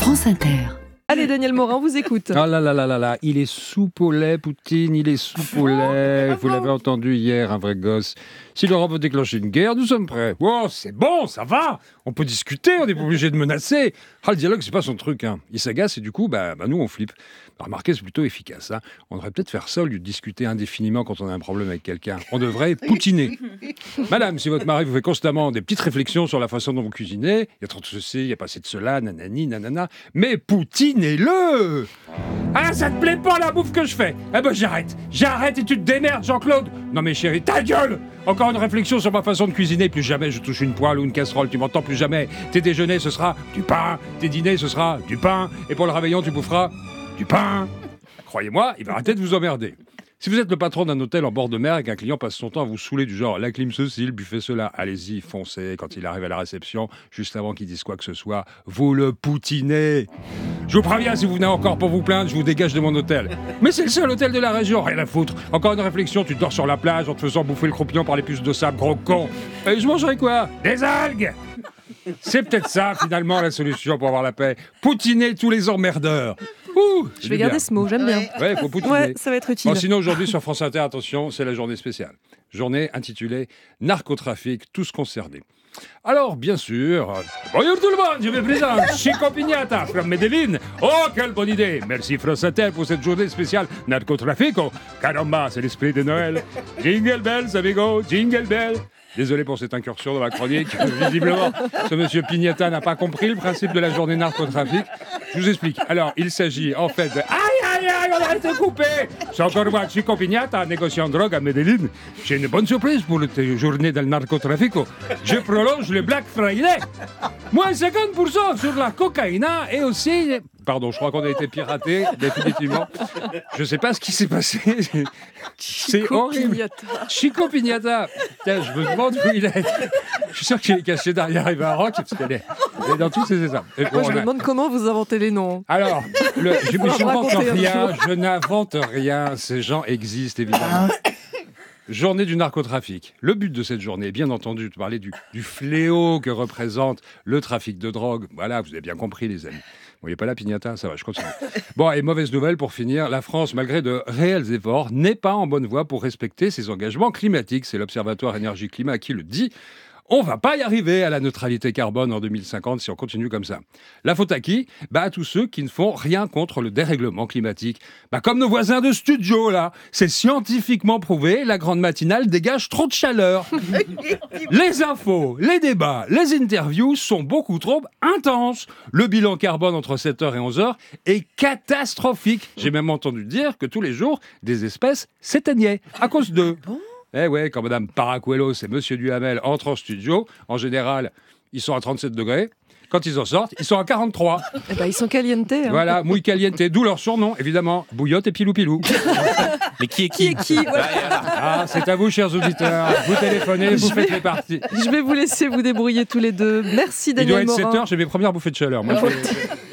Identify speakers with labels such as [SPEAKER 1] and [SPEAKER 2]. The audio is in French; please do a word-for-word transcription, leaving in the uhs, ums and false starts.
[SPEAKER 1] France Inter.
[SPEAKER 2] Allez, Daniel Morin, on vous écoute.
[SPEAKER 3] Ah là là là là là, il est soupe au lait, Poutine, il est soupe au lait. Vous l'avez entendu hier, un vrai gosse. Si l'Europe veut déclencher une guerre, nous sommes prêts. Oh, c'est bon, ça va. On peut discuter, on n'est pas obligé de menacer. Ah, le dialogue, c'est pas son truc. Hein. Il s'agace et du coup, bah, bah, nous, on flippe. Bah, remarquez, c'est plutôt efficace. Hein. On devrait peut-être faire ça au lieu de discuter indéfiniment quand on a un problème avec quelqu'un. On devrait poutiner. Madame, si votre mari vous fait constamment des petites réflexions sur la façon dont vous cuisinez, il y a trop de ceci, il y a pas assez de cela, nanani, nanana, mais poutinez-le. Ah, ça te plaît pas la bouffe que je fais? Eh ben j'arrête, j'arrête et tu te démerdes, Jean-Claude. Non mais chérie, ta gueule. Encore une réflexion sur ma façon de cuisiner, plus jamais je touche une poêle ou une casserole, tu m'entends, plus jamais. Tes déjeuners, ce sera du pain, tes dîners, ce sera du pain, et pour le réveillon, tu boufferas du pain. Croyez-moi, il va arrêter de vous emmerder. Si vous êtes le patron d'un hôtel en bord de mer et qu'un client passe son temps à vous saouler du genre la clim ceci, le buffet cela, allez-y, foncez. Quand il arrive à la réception, juste avant qu'il dise quoi que ce soit, vous le poutinez. Je vous préviens, si vous venez encore pour vous plaindre, je vous dégage de mon hôtel. Mais c'est le seul hôtel de la région, rien à foutre. Encore une réflexion, tu dors sur la plage en te faisant bouffer le croupion par les puces de sable, gros con. Et je mangerai quoi? Des algues. C'est peut-être ça, finalement, la solution pour avoir la paix. Poutiner tous les emmerdeurs. Ouh,
[SPEAKER 2] je vais garder
[SPEAKER 3] bien.
[SPEAKER 2] ce mot, j'aime bien.
[SPEAKER 3] Ouais, faut poutiner.
[SPEAKER 2] Ouais, ça va être utile.
[SPEAKER 3] Bon, sinon, aujourd'hui, sur France Inter, attention, c'est la journée spéciale. Journée intitulée Narcotrafic, tous concernés. Alors, bien sûr, bonjour tout le monde, je me présente, Chico Pignata, from Medellin. Oh, quelle bonne idée. Merci France Inter pour cette journée spéciale Narcotrafico. Caramba, c'est l'esprit de Noël. Jingle bells, amigo, jingle bells. Désolé pour cette incursion dans la chronique. Visiblement, ce monsieur Pignata n'a pas compris le principe de la journée narcotrafic. Je vous explique. Alors, il s'agit en fait de... Aïe, aïe, aïe, on a été coupé. C'est encore moi, Chico Pignata, négociant de drogue à Medellin. J'ai une bonne surprise pour la journée del narcotrafico. Je prolonge le Black Friday. Moins cinquante pour cent sur la cocaïne et aussi... Pardon, je crois qu'on a été piraté, définitivement. Je ne sais pas ce qui s'est passé. C'est
[SPEAKER 2] Chico
[SPEAKER 3] horrible.
[SPEAKER 2] Pignata.
[SPEAKER 3] Chico Pignata. Putain, je me demande où il est. Je suis sûr qu'il est caché derrière Eva Rock, parce qu'elle est, elle est dans tous ses états. Et
[SPEAKER 2] Moi,
[SPEAKER 3] bon,
[SPEAKER 2] je
[SPEAKER 3] on
[SPEAKER 2] me
[SPEAKER 3] a-
[SPEAKER 2] demande comment vous inventez les noms.
[SPEAKER 3] Alors, le, je
[SPEAKER 2] Faut
[SPEAKER 3] je n'invente
[SPEAKER 2] raconter un
[SPEAKER 3] rien,
[SPEAKER 2] jour.
[SPEAKER 3] je n'invente rien. Ces gens existent, évidemment. Journée du narcotrafic. Le but de cette journée est bien entendu de parler du, du fléau que représente le trafic de drogue. Voilà, vous avez bien compris, les amis. Bon, il n'est pas là, Pignata, ça va, je continue. Bon, et mauvaise nouvelle pour finir, la France, malgré de réels efforts, n'est pas en bonne voie pour respecter ses engagements climatiques. C'est l'Observatoire Énergie-Climat qui le dit. On va pas y arriver à la neutralité carbone en deux mille cinquante si on continue comme ça. La faute à qui? Bah à tous ceux qui ne font rien contre le dérèglement climatique. Bah comme nos voisins de studio là. C'est scientifiquement prouvé, la grande matinale dégage trop de chaleur. Les infos, les débats, les interviews sont beaucoup trop intenses. Le bilan carbone entre sept heures et onze heures est catastrophique. J'ai même entendu dire que tous les jours, des espèces s'éteignaient à cause d'eux. Eh ouais, quand Madame Paracuelos et Monsieur Duhamel entrent en studio, en général, ils sont à trente-sept degrés. Quand ils en sortent, ils sont à quarante-trois.
[SPEAKER 2] Eh ben, ils sont caliente. Hein.
[SPEAKER 3] Voilà, muy caliente, d'où leur surnom, évidemment, Bouillotte et Pilou Pilou.
[SPEAKER 4] Mais qui est
[SPEAKER 2] Qui
[SPEAKER 4] qui,
[SPEAKER 2] est qui? Voilà.
[SPEAKER 3] Ah, c'est à vous, chers auditeurs. Vous téléphonez, vous
[SPEAKER 2] Je
[SPEAKER 3] faites
[SPEAKER 2] vais-
[SPEAKER 3] les parties.
[SPEAKER 2] Je vais vous laisser vous débrouiller tous les deux. Merci
[SPEAKER 3] Il doit
[SPEAKER 2] Daniel
[SPEAKER 3] être sept
[SPEAKER 2] Morin.
[SPEAKER 3] heures, j'ai mes premières bouffées de chaleur. Moi, je-